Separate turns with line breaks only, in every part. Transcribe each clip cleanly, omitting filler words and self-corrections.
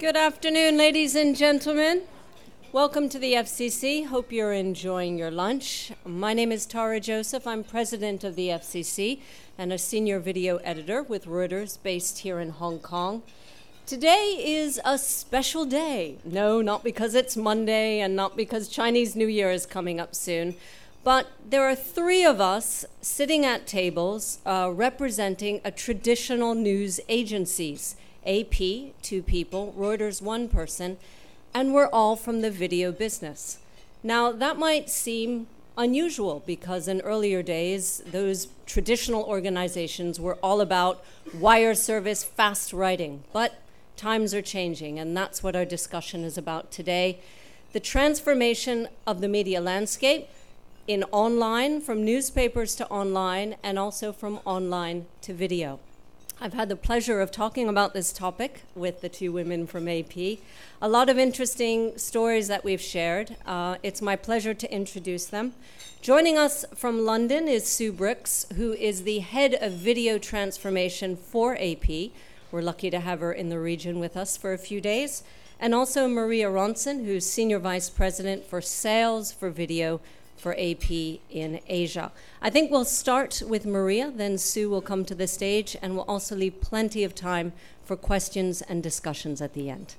Good afternoon, ladies and gentlemen. Welcome to the FCC. Hope you're enjoying your lunch. My name is Tara Joseph. I'm president of the FCC and a senior video editor with Reuters based here in Hong Kong. Today is a special day. No, not because it's Monday and not because Chinese New Year is coming up soon, but there are three of us sitting at tables representing a traditional news agencies. AP, 2 people, Reuters, 1 person, and we're all from the video business. Now, that might seem unusual because in earlier days, those traditional organizations were all about wire service, fast writing, but times are changing, and that's what our discussion is about today. The transformation of the media landscape in online, from newspapers to online, and also from online to video. I've had the pleasure of talking about this topic with the 2 women from AP. A lot of interesting stories that we've shared. It's my pleasure to introduce them. Joining us from London is Sue Brooks, who is the head of video transformation for AP. We're lucky to have her in the region with us for a few days. And also Maria Ronson, who's senior vice president for sales for video for AP in Asia. I think we'll start with Maria, then Sue will come to the stage, and we'll also leave plenty of time for questions and discussions at the end.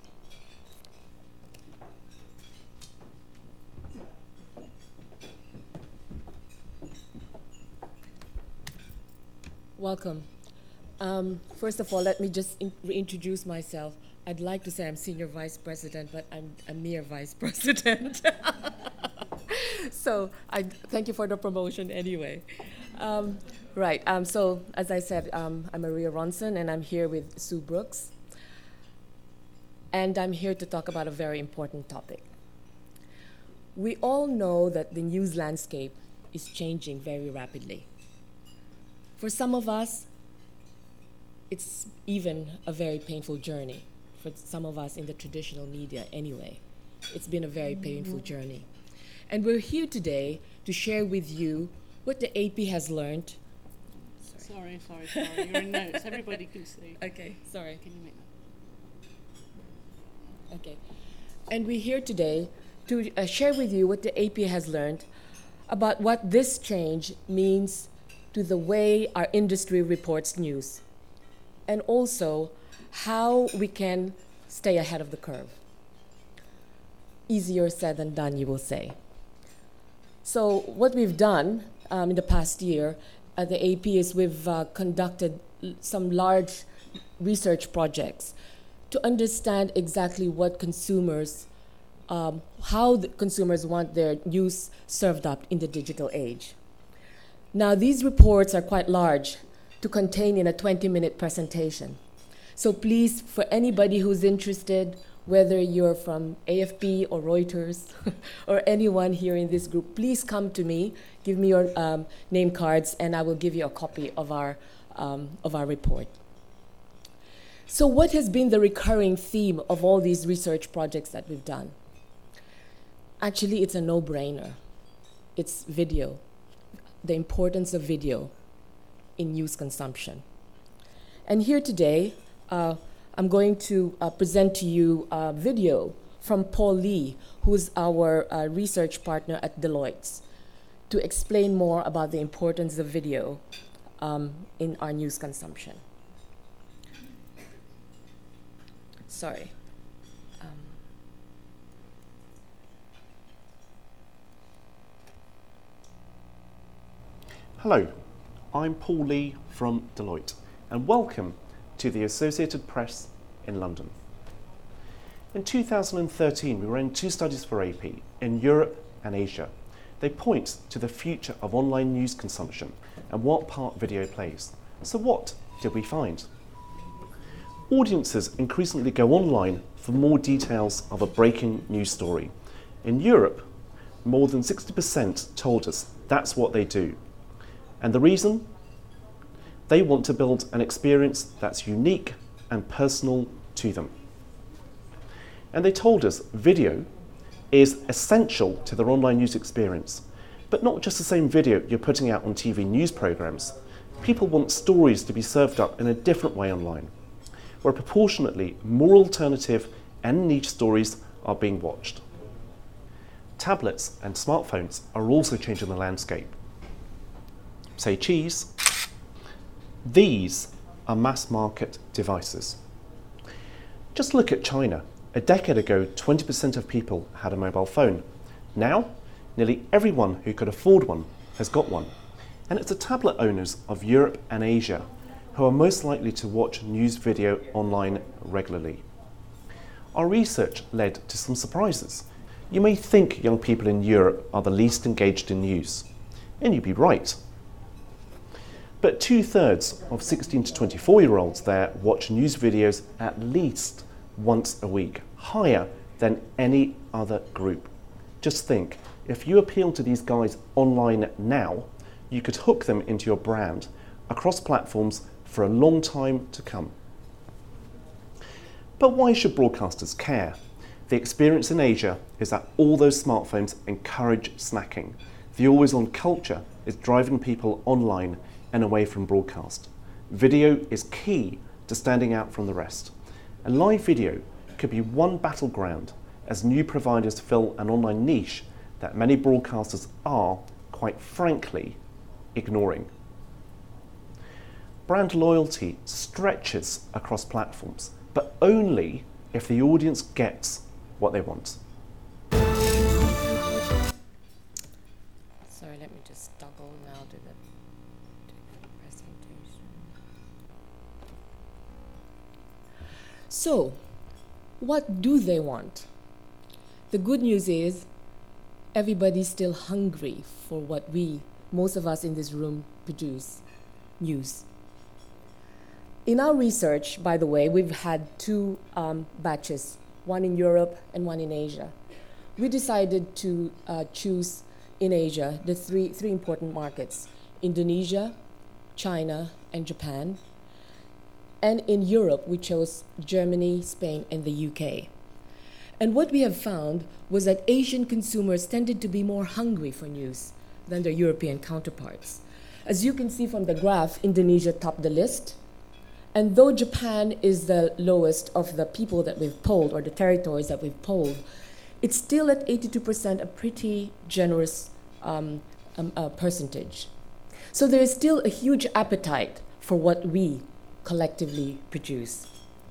Welcome. First of all, let me just reintroduce myself. I'd like to say I'm senior vice president, but I'm a mere vice president. So I thank you for the promotion anyway. So as I said, I'm Maria Ronson, and I'm here with Sue Brooks. And I'm here to talk about a very important topic. We all know that the news landscape is changing very rapidly. For some of us, it's even a very painful journey. For some of us in the traditional media anyway, it's been a very painful journey. And we're here today to share with you what the AP has learned.
Sorry. You're in notes. Everybody can see.
Okay, sorry.
Can you make that?
Okay. And we're here today to share with you what the AP has learned about what this change means to the way our industry reports news, and also how we can stay ahead of the curve. Easier said than done, you will say. So what we've done in the past year at the AP is we've conducted some large research projects to understand exactly what consumers, how the consumers want their news served up in the digital age. Now, these reports are quite large to contain in a 20-minute presentation. So please, for anybody who's interested, whether you're from AFP or Reuters or anyone here in this group, please come to me, give me your name cards, and I will give you a copy of our report. So what has been the recurring theme of all these research projects that we've done? Actually, it's a no-brainer. It's video, the importance of video in news consumption. And here today, I'm going to present to you a video from Paul Lee, who's our research partner at Deloitte, to explain more about the importance of video in our news consumption. Sorry.
Hello, I'm Paul Lee from Deloitte, and welcome to the Associated Press in London. In 2013, we ran 2 studies for AP in Europe and Asia. They point to the future of online news consumption and what part video plays. So what did we find? Audiences increasingly go online for more details of a breaking news story. In Europe, more than 60% told us that's what they do. And the reason? They want to build an experience that's unique and personal to them. And they told us video is essential to their online news experience, but not just the same video you're putting out on TV news programs. People want stories to be served up in a different way online, where proportionately more alternative and niche stories are being watched. Tablets and smartphones are also changing the landscape. Say cheese. These are mass market devices. Just look at China. A decade ago, 20% of people had a mobile phone. Now, nearly everyone who could afford one has got one. And it's the tablet owners of Europe and Asia who are most likely to watch news video online regularly. Our research led to some surprises. You may think young people in Europe are the least engaged in news, and you'd be right. But 2/3 of 16 to 24-year-olds there watch news videos at least once a week, higher than any other group. Just think, if you appeal to these guys online now, you could hook them into your brand across platforms for a long time to come. But why should broadcasters care? The experience in Asia is that all those smartphones encourage snacking. The always-on culture is driving people online and away from broadcast. Video is key to standing out from the rest. And live video could be one battleground as new providers fill an online niche that many broadcasters are, quite frankly, ignoring. Brand loyalty stretches across platforms, but only if the audience gets what they want.
Sorry, let me just toggle now to the presentation. So, what do they want? The good news is everybody's still hungry for what most of us in this room, produce, news. In our research, by the way, we've had two batches, one in Europe and one in Asia. We decided to choose in Asia the three important markets: Indonesia, China, and Japan. And in Europe, we chose Germany, Spain, and the UK. And what we have found was that Asian consumers tended to be more hungry for news than their European counterparts. As you can see from the graph, Indonesia topped the list. And though Japan is the lowest of the people that we've polled, or the territories that we've polled, it's still at 82%, a pretty generous percentage. So there is still a huge appetite for what we collectively produce.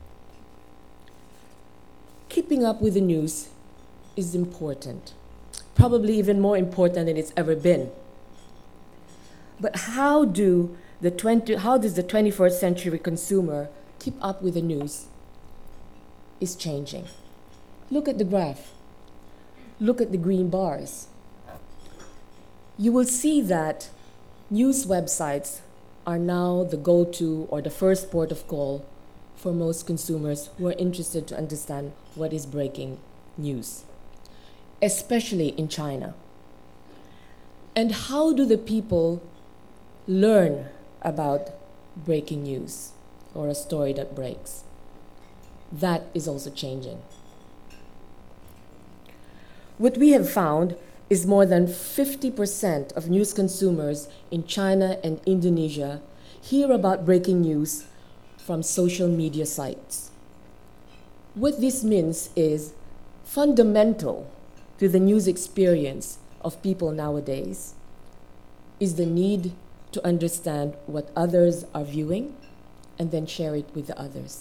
Keeping up with the news is important, probably even more important than it's ever been. But how does the 21st century consumer keep up with the news is changing. Look at the graph. Look at the green bars. You will see that news websites are now the go-to or the first port of call for most consumers who are interested to understand what is breaking news, especially in China. And how do the people learn about breaking news or a story that breaks? That is also changing. What we have found is more than 50% of news consumers in China and Indonesia hear about breaking news from social media sites. What this means is fundamental to the news experience of people nowadays is the need to understand what others are viewing and then share it with the others.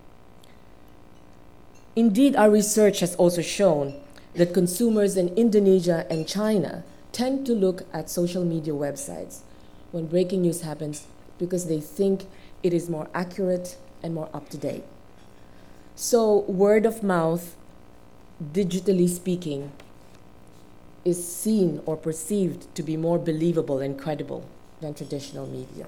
Indeed, our research has also shown that consumers in Indonesia and China tend to look at social media websites when breaking news happens because they think it is more accurate and more up-to-date. So word of mouth, digitally speaking, is seen or perceived to be more believable and credible than traditional media.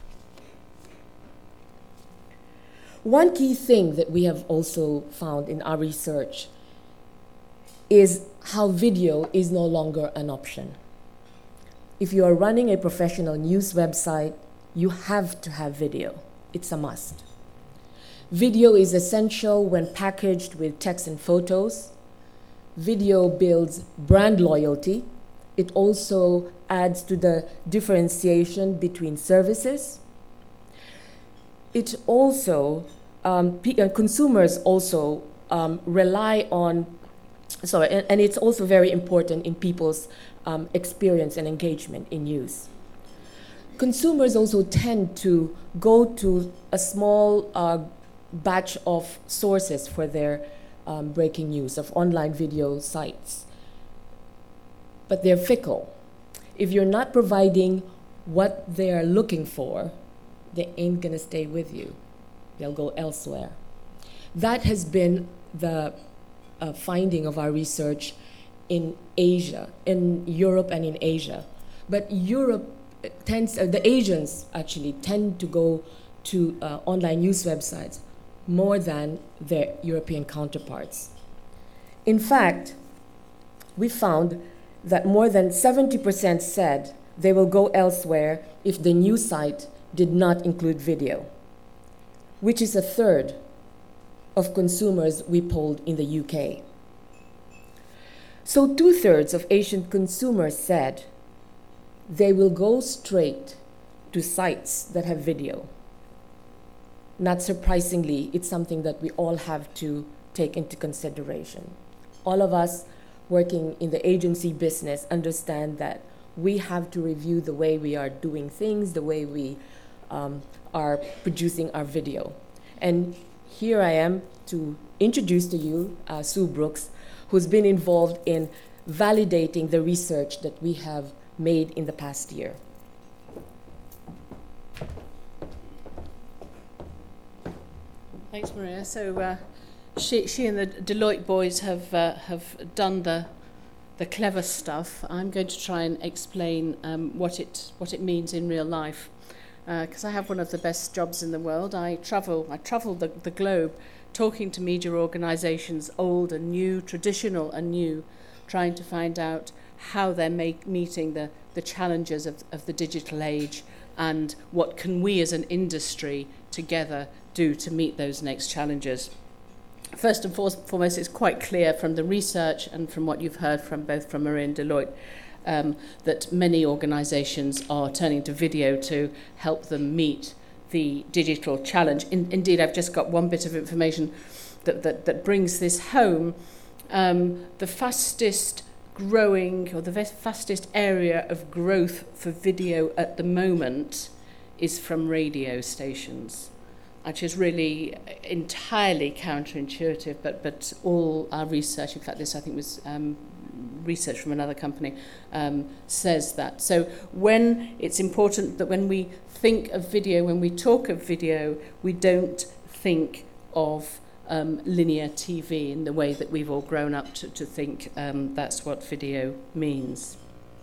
One key thing that we have also found in our research is how video is no longer an option. If you are running a professional news website, you have to have video. It's a must. Video is essential when packaged with text and photos. Video builds brand loyalty. It also adds to the differentiation between services. It also, consumers also rely on, and it's also very important in people's experience and engagement in news. Consumers also tend to go to a small batch of sources for their breaking news, of online video sites. But they're fickle. If you're not providing what they are looking for, they ain't gonna stay with you. They'll go elsewhere. That has been the finding of our research in Asia, in Europe and in Asia. But Europe the Asians actually tend to go to online news websites more than their European counterparts. In fact, we found that more than 70% said they will go elsewhere if the news site did not include video, which is a third of consumers we polled in the UK. So 2/3 of Asian consumers said they will go straight to sites that have video. Not surprisingly, it's something that we all have to take into consideration. All of us working in the agency business understand that we have to review the way we are doing things, the way we are producing our video. And here I am to introduce to you Sue Brooks, who's been involved in validating the research that we have made in the past year.
Thanks, Maria. So she and the Deloitte boys have done the clever stuff. I'm going to try and explain what it means in real life, because I have one of the best jobs in the world. I travel the globe, talking to media organisations, old and new, traditional and new, trying to find out how they're meeting the challenges of the digital age, and what can we as an industry together do to meet those next challenges. First and foremost, it's quite clear from the research and from what you've heard from both from Maria and Deloitte that many organisations are turning to video to help them meet the digital challenge. Indeed, I've just got one bit of information that brings this home. The fastest growing, or the fastest area of growth for video at the moment is from radio stations, which is really entirely counterintuitive, but all our research, in fact this I think was research from another company, says that. So when it's important that when we think of video, when we talk of video, we don't think of linear TV in the way that we've all grown up to think that's what video means.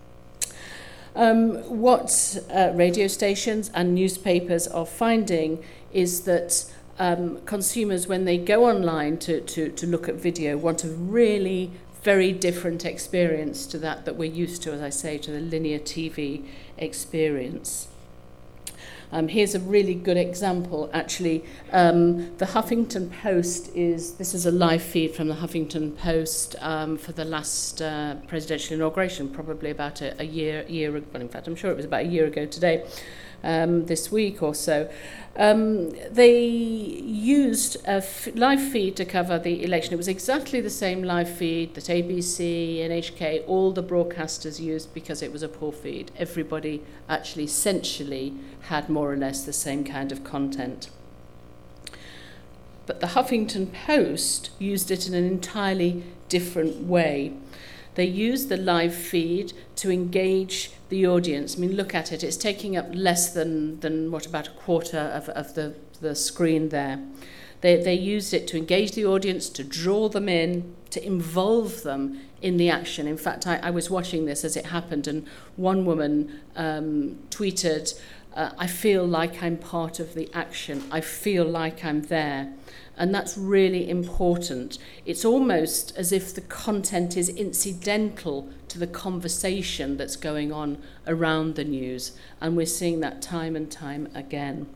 What radio stations and newspapers are finding is that consumers, when they go online to look at video, want a really very different experience to that we're used to, as I say, to the linear TV experience. Here's a really good example, actually. The Huffington Post this is a live feed from the Huffington Post for the last presidential inauguration, probably about a year ago. Well, in fact, I'm sure it was about a year ago today, this week or so. They used a live feed to cover the election. It was exactly the same live feed that ABC, NHK, all the broadcasters used, because it was a poor feed. Everybody actually essentially had more or less the same kind of content. But the Huffington Post used it in an entirely different way. They used the live feed to engage the audience. I mean, look at it. It's taking up less than about a quarter of the screen there. They used it to engage the audience, to draw them in, to involve them in the action. In fact, I was watching this as it happened, and one woman tweeted, I feel like I'm part of the action. I feel like I'm there. And that's really important. It's almost as if the content is incidental to the conversation that's going on around the news. And we're seeing that time and time again.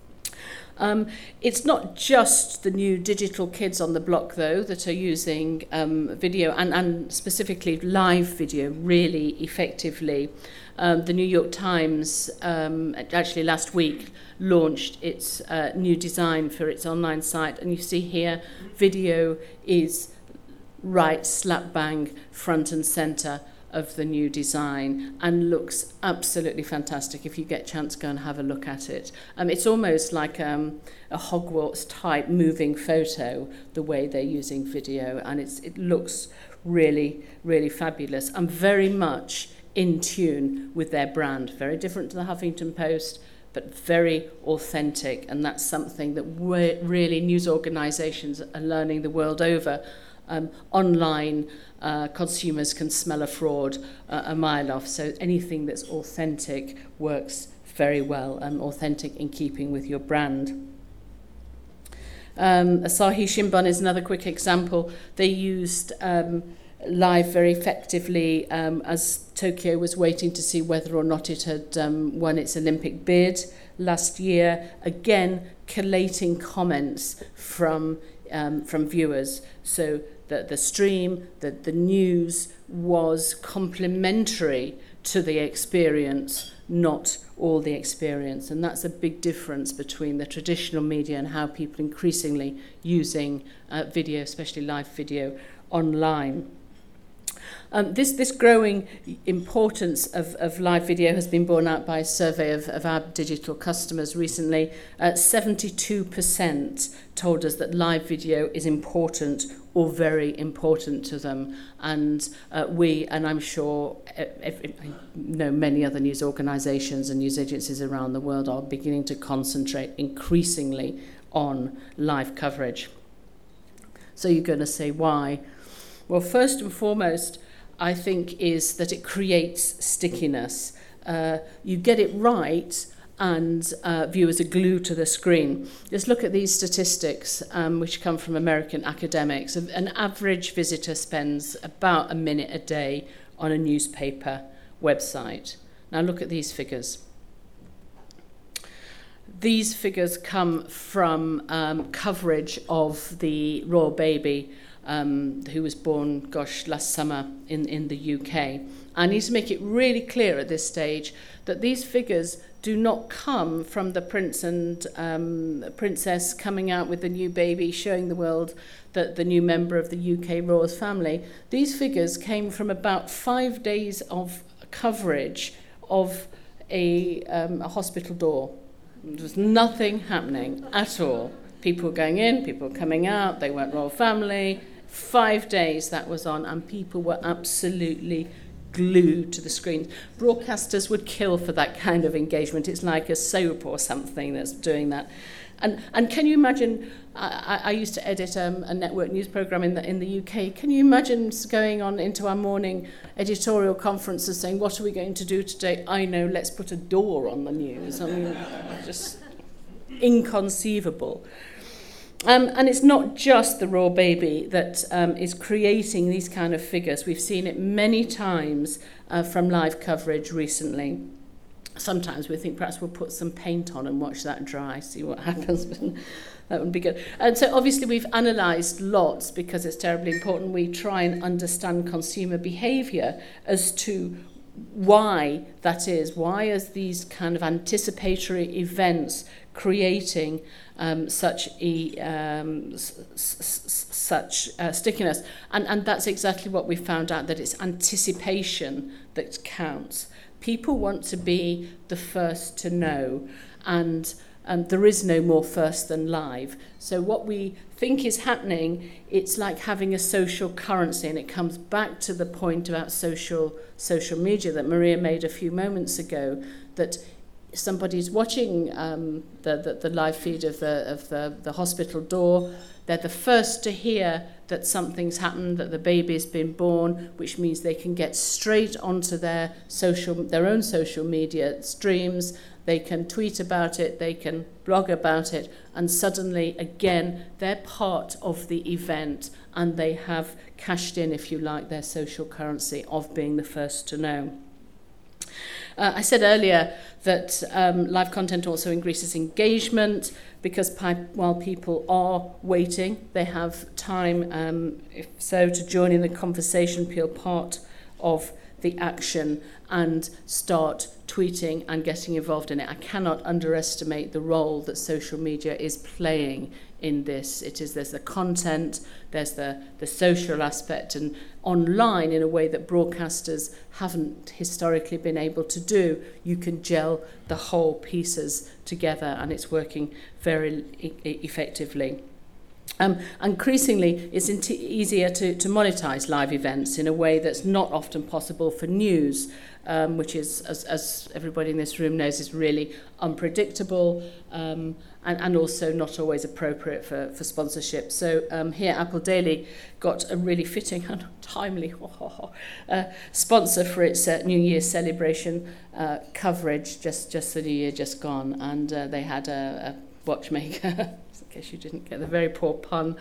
It's not just the new digital kids on the block, though, that are using video and specifically live video really effectively. the New York Times, actually last week, launched its new design for its online site. And you see here, video is right slap bang front and centre of the new design and looks absolutely fantastic. If you get a chance, go and have a look at it. It's almost like a Hogwarts type moving photo, the way they're using video, and it looks really, really fabulous and very much in tune with their brand. Very different to the Huffington Post, but very authentic, and that's something that really news organisations are learning the world over. Online, consumers can smell a fraud a mile off, so anything that's authentic works very well, authentic in keeping with your brand. Asahi Shimbun is another quick example. They used live very effectively as Tokyo was waiting to see whether or not it had won its Olympic bid last year, again collating comments from viewers. So the stream, the news was complementary to the experience, not all the experience. And that's a big difference between the traditional media and how people increasingly using video, especially live video, online. This growing importance of live video has been borne out by a survey of our digital customers recently. 72% told us that live video is important or very important to them. And I'm sure I know many other news organisations and news agencies around the world are beginning to concentrate increasingly on live coverage. So you're going to say why? Well, first and foremost, I think, is that it creates stickiness. You get it right, and viewers are glued to the screen. Just look at these statistics, which come from American academics. An average visitor spends about a minute a day on a newspaper website. Now look at these figures. These figures come from coverage of the royal baby who was born, last summer in the UK. I need to make it really clear at this stage that these figures do not come from the prince and princess coming out with the new baby, showing the world that the new member of the UK royal family. These figures came from about 5 days of coverage of a hospital door. There was nothing happening at all. People going in, people coming out, they weren't royal family. 5 days that was on, and people were absolutely glued to the screen. Broadcasters would kill for that kind of engagement. It's like a soap or something that's doing that. And can you imagine, I used to edit a network news program in the UK. Can you imagine going on into our morning editorial conferences saying, what are we going to do today? I know, let's put a door on the news. I mean, just inconceivable. And it's not just the royal baby that is creating these kind of figures. We've seen it many times from live coverage recently. Sometimes we think perhaps we'll put some paint on and watch that dry, see what happens. That would be good. And so obviously we've analysed lots because it's terribly important. We try and understand consumer behaviour as to why that is. Why is these kind of anticipatory events creating such stickiness? And that's exactly what we found out, that it's anticipation that counts. People want to be the first to know, and there is no more first than live. So what we think is happening, it's like having a social currency, and it comes back to the point about social media that Maria made a few moments ago, that somebody's watching the live feed of the hospital door. They're the first to hear that something's happened, that the baby's been born, which means they can get straight onto their own social media streams. They can tweet about it, they can blog about it, and suddenly, again, they're part of the event, and they have cashed in, if you like, their social currency of being the first to know. I said earlier that live content also increases engagement because while people are waiting, they have time, if so, to join in the conversation, feel part of the action and start tweeting and getting involved in it. I cannot underestimate the role that social media is playing in this. There's the content, there's the social aspect, and online, in a way that broadcasters haven't historically been able to do, you can gel the whole pieces together, and it's working very effectively. Increasingly, it's easier to monetize live events in a way that's not often possible for news, which is, as everybody in this room knows, is really unpredictable and also not always appropriate for sponsorship. So here, Apple Daily got a really fitting and timely sponsor for its New Year's celebration coverage, just the New Year just gone, and they had a watchmaker. In case you didn't get the very poor pun,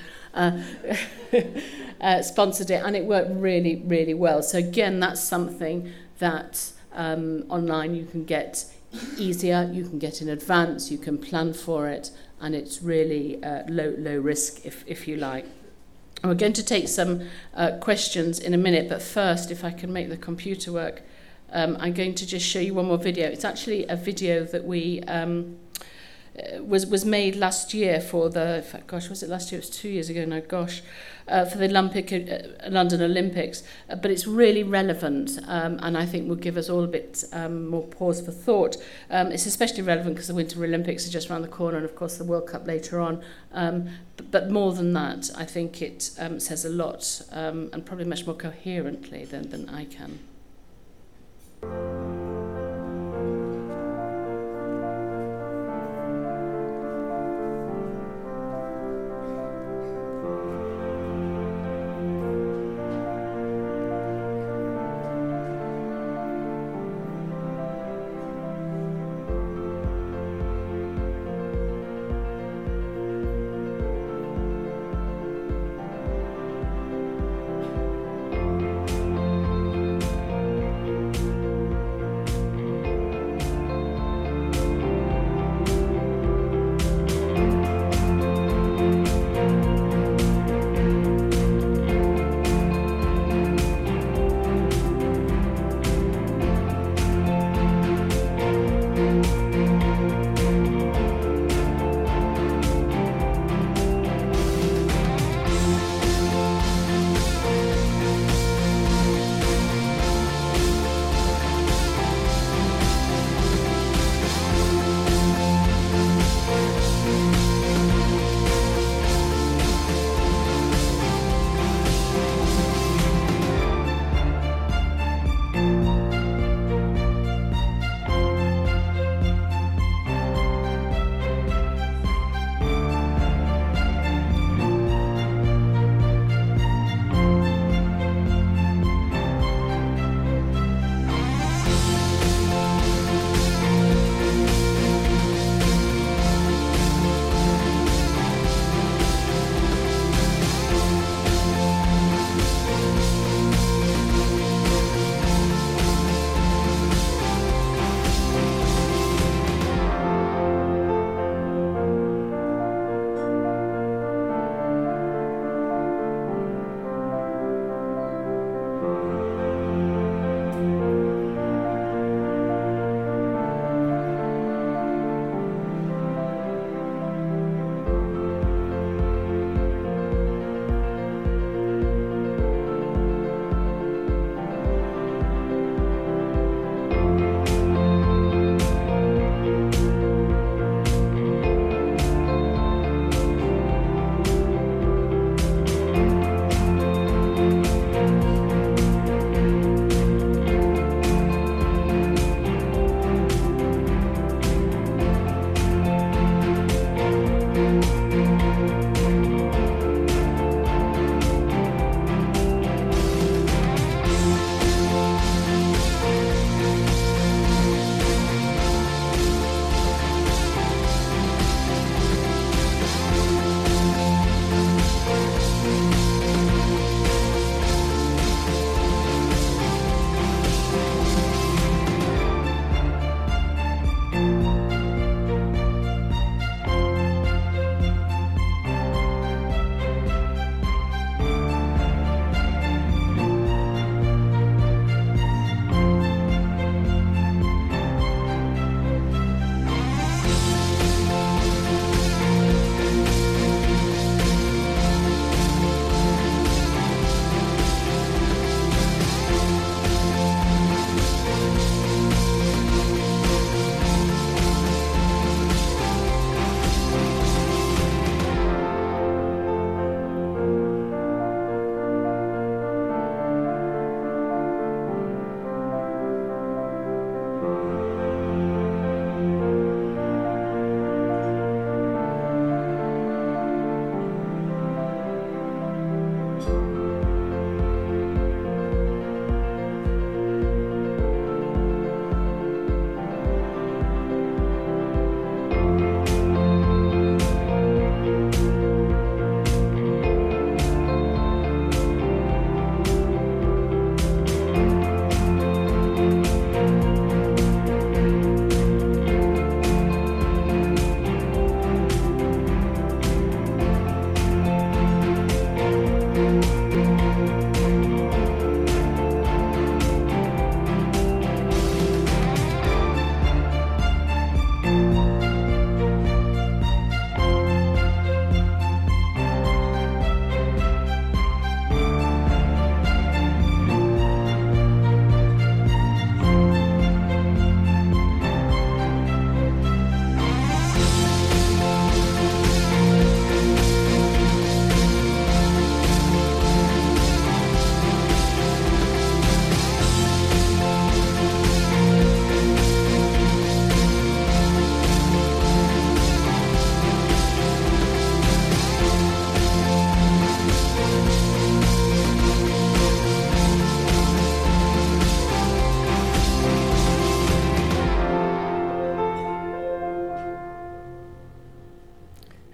sponsored it, and it worked really, really well. So again, that's something that online you can get easier, you can get in advance, you can plan for it, and it's really low risk, if you like. And we're going to take some questions in a minute, but first, if I can make the computer work, I'm going to just show you one more video. It's actually a video that we was made last year for the, was it last year? It was 2 years ago now, for the London Olympics. But it's really relevant, and I think will give us all a bit more pause for thought. It's especially relevant because the Winter Olympics are just around the corner, and of course the World Cup later on. But more than that, I think it says a lot, and probably much more coherently than I can.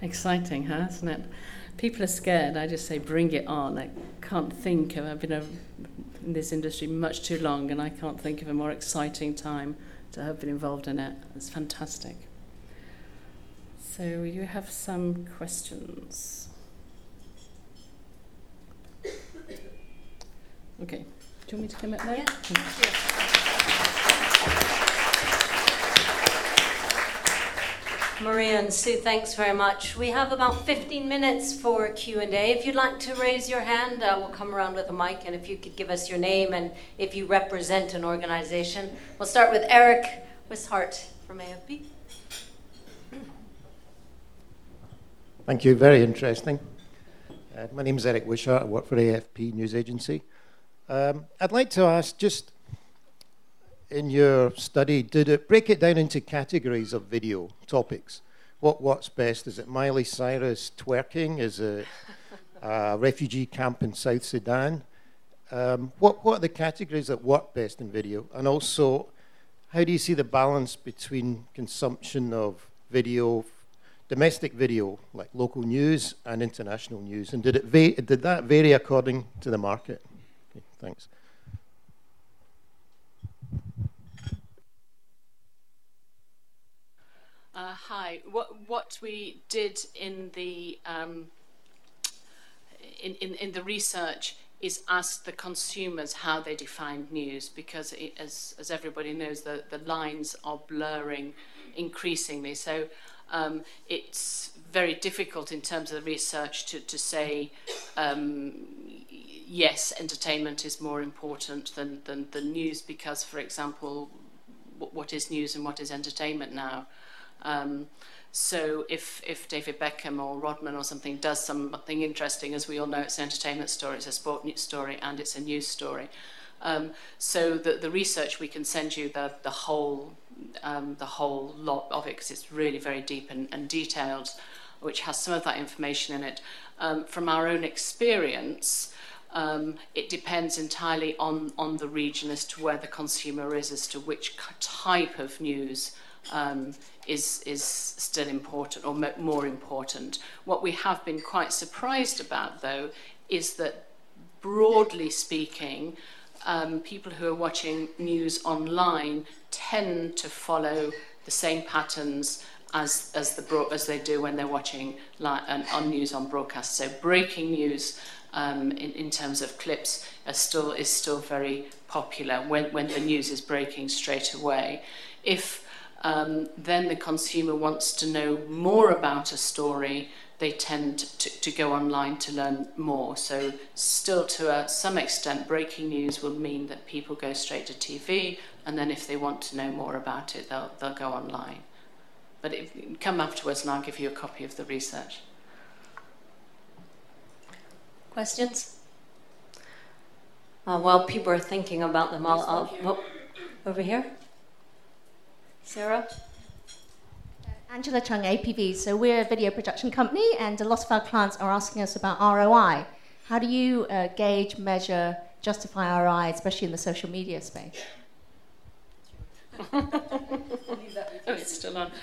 Exciting, huh, isn't it? People are scared. I just say, bring it on. I can't think of, I've been in this industry much too long, and I can't think of a more exciting time to have been involved in it. It's fantastic. So you have some questions. Okay. Do you want me to come up there?
Yeah. Maria and Sue, thanks very much. We have about 15 minutes for Q&A. If you'd like to raise your hand, we'll come around with a mic, and if you could give us your name and if you represent an organization. We'll start with Eric Wishart from AFP.
Thank you, very interesting. My name is Eric Wishart, I work for AFP News Agency. I'd like to ask, just in your study, did it break it down into categories of video topics? What's best? Is it Miley Cyrus twerking? Is it a refugee camp in South Sudan? What are the categories that work best in video? And also, how do you see the balance between consumption of video, domestic video, like local news, and international news? And did that vary according to the market? Okay, thanks.
Hi. What we did in the in the research is ask the consumers how they define news, because as everybody knows, the lines are blurring increasingly. So it's very difficult in terms of the research to say yes, entertainment is more important than news, because, for example, what is news and what is entertainment now? So if David Beckham or Rodman or something does something interesting, as we all know, it's an entertainment story, it's a sport news story, and it's a news story. So the research, we can send you the whole lot of it, because it's really very deep and detailed, which has some of that information in it. From our own experience, it depends entirely on the region as to where the consumer is, as to which type of news is still important or more important. What we have been quite surprised about, though, is that, broadly speaking, people who are watching news online tend to follow the same patterns as they do when they're watching on news on broadcast. So breaking news in terms of clips is still very popular when the news is breaking straight away. If then the consumer wants to know more about a story, they tend to go online to learn more. So still, to some extent, breaking news will mean that people go straight to TV, and then if they want to know more about it, they'll go online. But come afterwards and I'll give you a copy of the research.
Questions? While people are thinking about them, I'll over here. Sarah?
Angela Chung, APV. So we're a video production company, and a lot of our clients are asking us about ROI. How do you gauge, measure, justify ROI, especially in the social media space?
It's still on.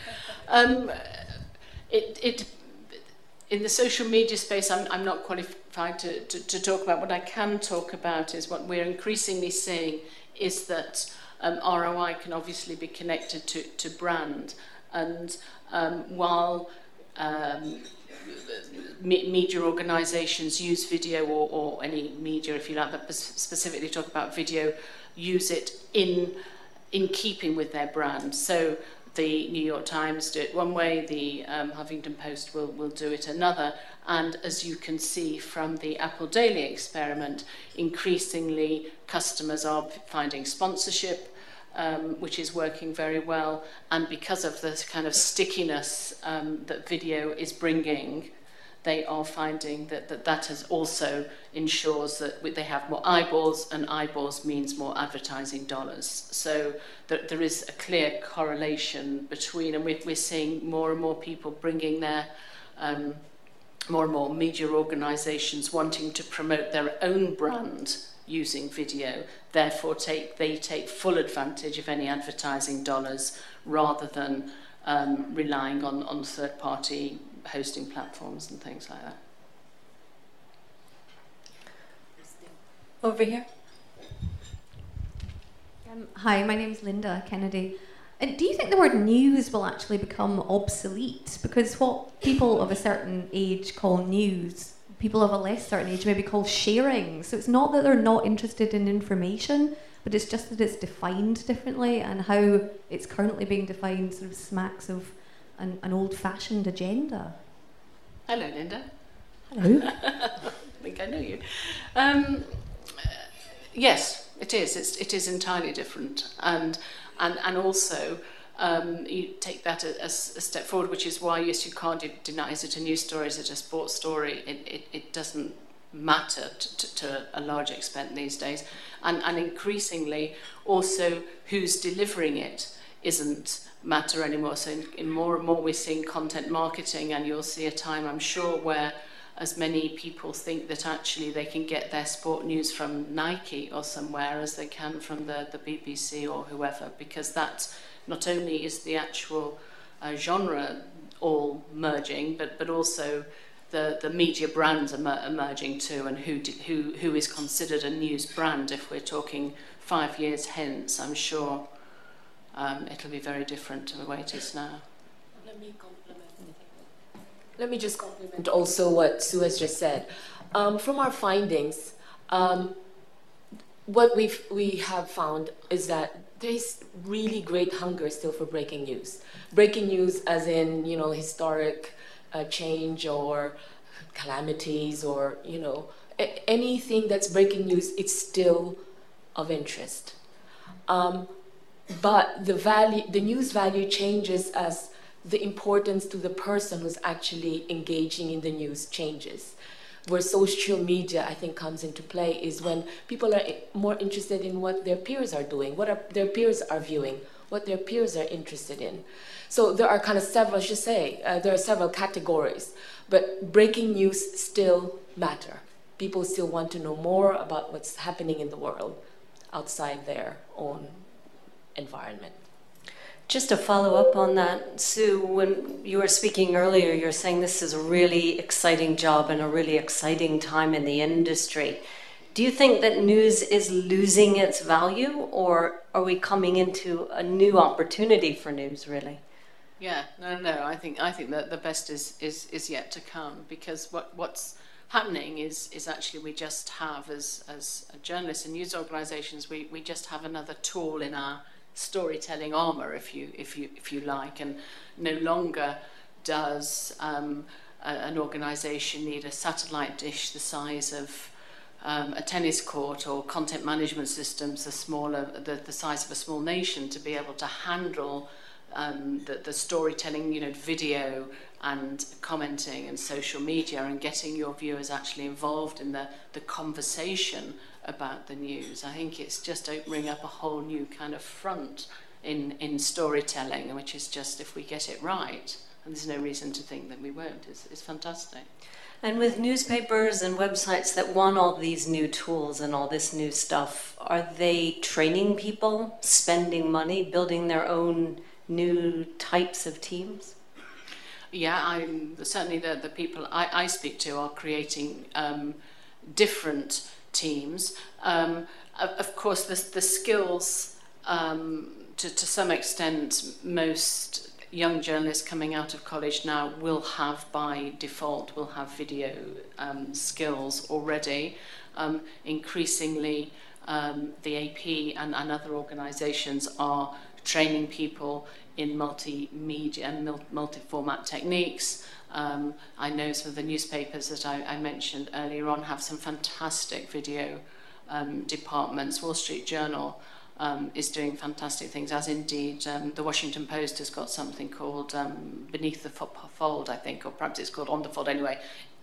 In the social media space, I'm not qualified to talk about. What I can talk about is what we're increasingly seeing is that ROI can obviously be connected to brand. And while media organisations use video, or any media, if you like, but specifically talk about video, use it in keeping with their brand. So the New York Times do it one way, the Huffington Post will do it another. And as you can see from the Apple Daily experiment, increasingly customers are finding sponsorship, which is working very well, and because of the kind of stickiness that video is bringing, they are finding that has also ensures that they have more eyeballs, and eyeballs means more advertising dollars. So there is a clear correlation between, and we're seeing more and more people bringing their more and more media organisations wanting to promote their own brand using video, therefore they take full advantage of any advertising dollars rather than relying on third-party hosting platforms and things like that.
Over here.
Hi, my name is Linda Kennedy. Do you think the word news will actually become obsolete? Because what people of a certain age call news, people of a less certain age maybe call sharing. So it's not that they're not interested in information, but it's just that it's defined differently, and how it's currently being defined sort of smacks of an old-fashioned agenda.
Hello, Linda.
Hello.
I think I know you. Yes, it is. It is entirely different, and also you take that a step forward, which is why, yes, you can't deny, is it a news story, is it a sports story? It doesn't matter to a large extent these days, and increasingly also who's delivering it isn't matter anymore. So in more and more we're seeing content marketing, and you'll see a time, I'm sure, where as many people think that actually they can get their sport news from Nike or somewhere as they can from the BBC or whoever, because that not only is the actual genre all merging, but also the media brands are emerging too, and who is considered a news brand. If we're talking 5 years hence, I'm sure it'll be very different to the way it is now.
Let me just compliment also what Sue has just said. From our findings, what we have found is that there's really great hunger still for breaking news. Breaking news as in, historic change or calamities, or, anything that's breaking news, it's still of interest. But the news value changes as the importance to the person who's actually engaging in the news changes. Where social media, I think, comes into play is when people are more interested in what their peers are doing, their peers are viewing, what their peers are interested in. So there are kind of several, I should say, there are several categories, but breaking news still matter. People still want to know more about what's happening in the world outside their own environment.
Just to follow up on that, Sue, when you were speaking earlier, you're saying this is a really exciting job and a really exciting time in the industry. Do you think that news is losing its value, or are we coming into a new opportunity for news, really?
Yeah, no. I think that the best is yet to come, because what's happening is actually we just have, as journalists and news organisations, we just have another tool in our storytelling armor, if you like, and no longer does an organization need a satellite dish the size of a tennis court, or content management systems the size of a small nation, to be able to handle the storytelling, video and commenting and social media, and getting your viewers actually involved in the conversation about the news. I think it's just opening up a whole new kind of front in storytelling, which is just, if we get it right, and there's no reason to think that we won't, it's fantastic.
And with newspapers and websites that want all these new tools and all this new stuff, are they training people, spending money, building their own new types of teams?
Yeah, certainly the people I speak to are creating different teams. Of course, the skills, to some extent, most young journalists coming out of college now will have by default, will have video skills already. Increasingly, the AP and other organisations are training people in multimedia and multi-format techniques. I know some of the newspapers that I mentioned earlier on have some fantastic video departments. Wall Street Journal is doing fantastic things, as indeed the Washington Post has got something called Beneath the Fold, I think, or perhaps it's called On the Fold. Anyway,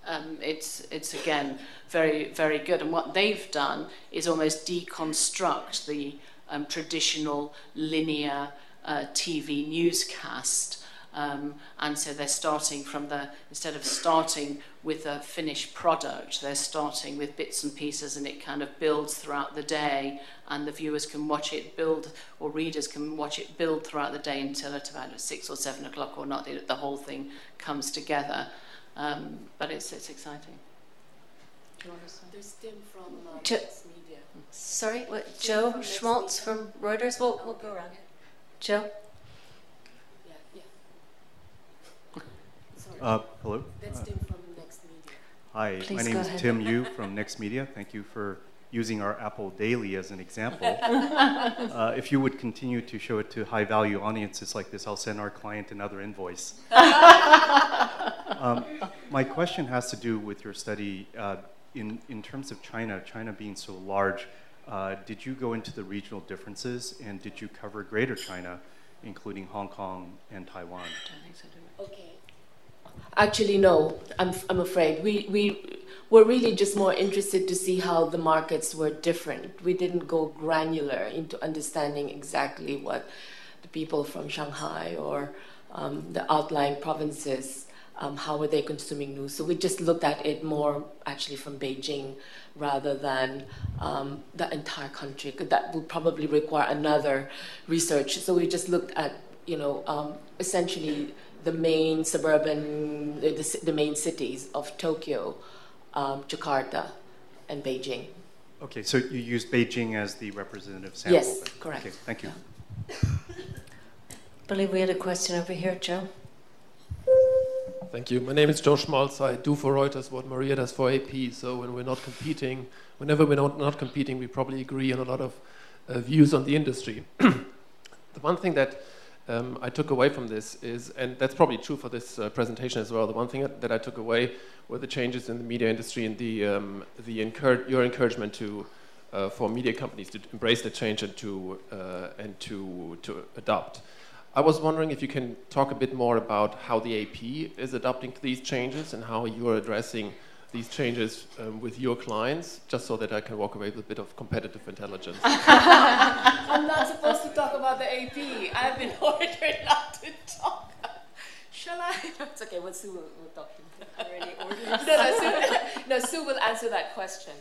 it's again very, very good. And what they've done is almost deconstruct the traditional linear TV newscast And so they're starting from instead of starting with a finished product, they're starting with bits and pieces, and it kind of builds throughout the day, and the viewers can watch it build, or readers can watch it build throughout the day until at about 6 or 7 o'clock or not, the whole thing comes together. But it's exciting. Do you want to say?
There's Tim from
Next
Media.
Sorry, what, Joe Schmaltz from Reuters? We'll go around. Joe?
Hello.
That's Tim from Next Media.
Hi,
Please
my
go
name is
ahead.
Tim Yu from Next Media. Thank you for using our Apple Daily as an example. If you would continue to show it to high-value audiences like this, I'll send our client another invoice. My question has to do with your study in terms of China being so large. Did you go into the regional differerences, and did you cover Greater China, including Hong Kong and Taiwan?
I don't think so, do we?
Okay. Actually, no. I'm afraid we were really just more interested to see how the markets were different. We didn't go granular into understanding exactly what the people from Shanghai or the outlying provinces, how were they consuming news. So we just looked at it more actually from Beijing rather than the entire country. That would probably require another research. So we just looked at, essentially the main suburban, the main cities of Tokyo, Jakarta, and Beijing.
Okay, so you used Beijing as the representative sample?
Yes,
then.
correct.
Okay, thank you.
I believe we had a question over here, Joe.
Thank you. My name is Joe Schmaltz. I do for Reuters what Maria does for AP. So when we're not competing, whenever we're not competing, we probably agree on a lot of views on the industry. The one thing that I took away from this is, and that's probably true for this presentation as well, the one thing that I took away were the changes in the media industry and your encouragement for media companies to embrace the change and to adopt. I was wondering if you can talk a bit more about how the AP is adapting to these changes and how you are addressing these changes with your clients, just so that I can walk away with a bit of competitive intelligence.
I'm not supposed to talk about the AP. I've been ordered not to talk. Shall I? No, it's okay. Well, Sue will talk to me.
Are there any orders?
Sue will answer that question.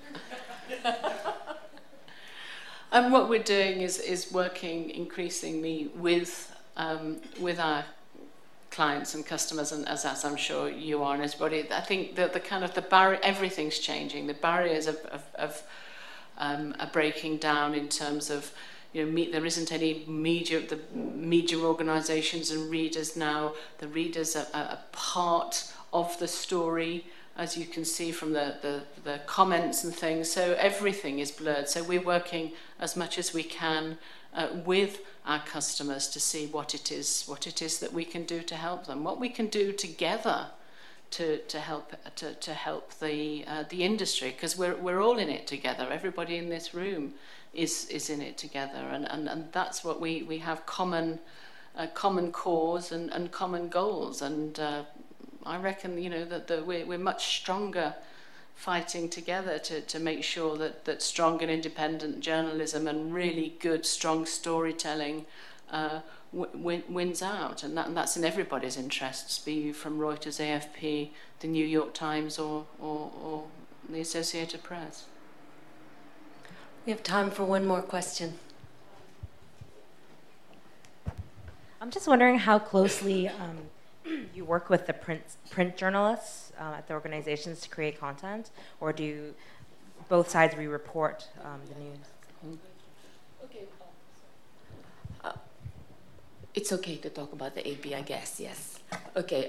And what we're doing is working increasingly with our clients and customers, and as I'm sure you are and everybody. I think that the kind of the barrier, everything's changing. The barriers are breaking down in terms of, there isn't any media organisations and readers now. The readers are a part of the story, as you can see from the comments and things. So everything is blurred. So we're working as much as we can with our customers to see what it is that we can do to help them, what we can do together to help the industry, because we're all in it together. Everybody in this room is in it together, and that's what we have common cause and common goals, and I reckon that we're much stronger fighting together to make sure that strong and independent journalism and really good, strong storytelling wins out. And that's in everybody's interests, be you from Reuters, AFP, the New York Times, or the Associated Press.
We have time for one more question.
I'm just wondering how closely you work with the print journalists at the organizations to create content, or do both sides re-report the news?
Okay. It's okay to talk about the AP, I guess, yes. Okay.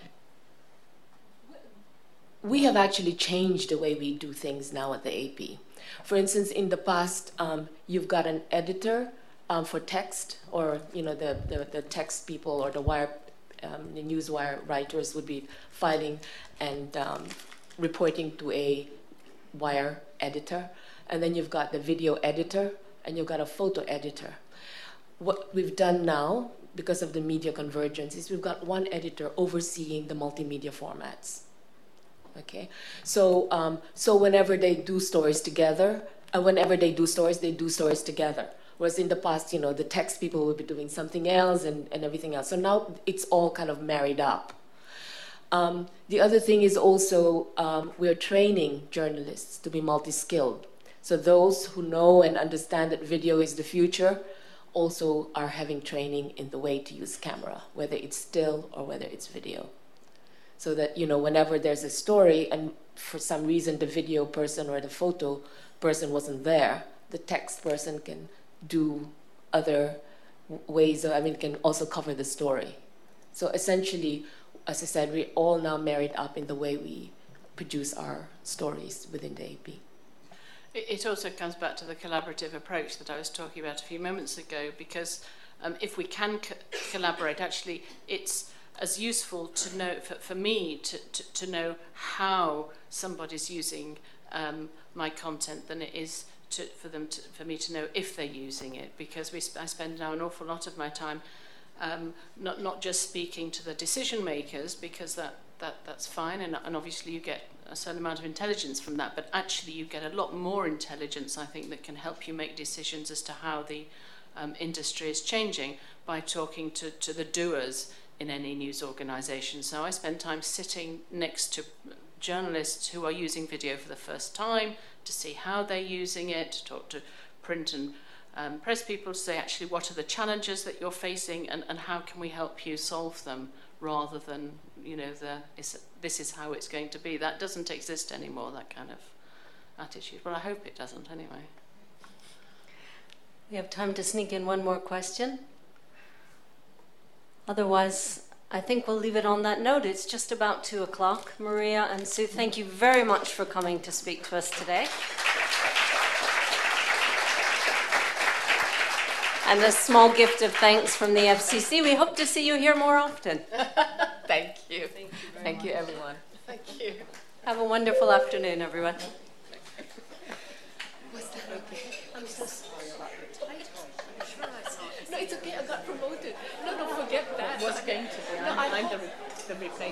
We have actually changed the way we do things now at the AP. For instance, in the past, you've got an editor for text, or the text people or the newswire writers would be filing and reporting to a wire editor, and then you've got the video editor and you've got a photo editor. What we've done now, because of the media convergence, is we've got one editor overseeing the multimedia formats. Okay, so whenever they do stories together, they do stories together. Whereas in the past, you know, the text people would be doing something else and everything else. So now it's all kind of married up. The other thing is also we're training journalists to be multi-skilled. So those who know and understand that video is the future also are having training in the way to use camera, whether it's still or whether it's video. So that, you know, whenever there's a story and for some reason the video person or the photo person wasn't there, the text person can do other ways of, can also cover the story. So essentially, as I said, we're all now married up in the way we produce our stories within the AP.
It also comes back to the collaborative approach that I was talking about a few moments ago, because if we can collaborate, actually it's as useful to know, for me to know how somebody's using my content than it is for me to know if they're using it, because I spend now an awful lot of my time not just speaking to the decision makers, because that's fine, and obviously you get a certain amount of intelligence from that, but actually you get a lot more intelligence, I think, that can help you make decisions as to how the industry is changing by talking to the doers in any news organisation. So I spend time sitting next to journalists who are using video for the first time to see how they're using it, to talk to print and press people to say, actually, what are the challenges that you're facing, and how can we help you solve them, rather than, you know, this is how it's going to be. That doesn't exist anymore, that kind of attitude. Well, I hope it doesn't anyway.
We have time to sneak in one more question. Otherwise, I think we'll leave it on that note. It's just about 2 o'clock. Maria and Sue, thank you very much for coming to speak to us today. And a small gift of thanks from the FCC. We hope to see you here more often.
Thank you.
Thank you,
everyone. Thank you.
Have a wonderful afternoon, everyone.
Was that okay? I'm so sorry about the title. I'm sure I saw it. No, it's okay. I got promoted. No, forget that.
What's going to be?
No, I'm the replacement.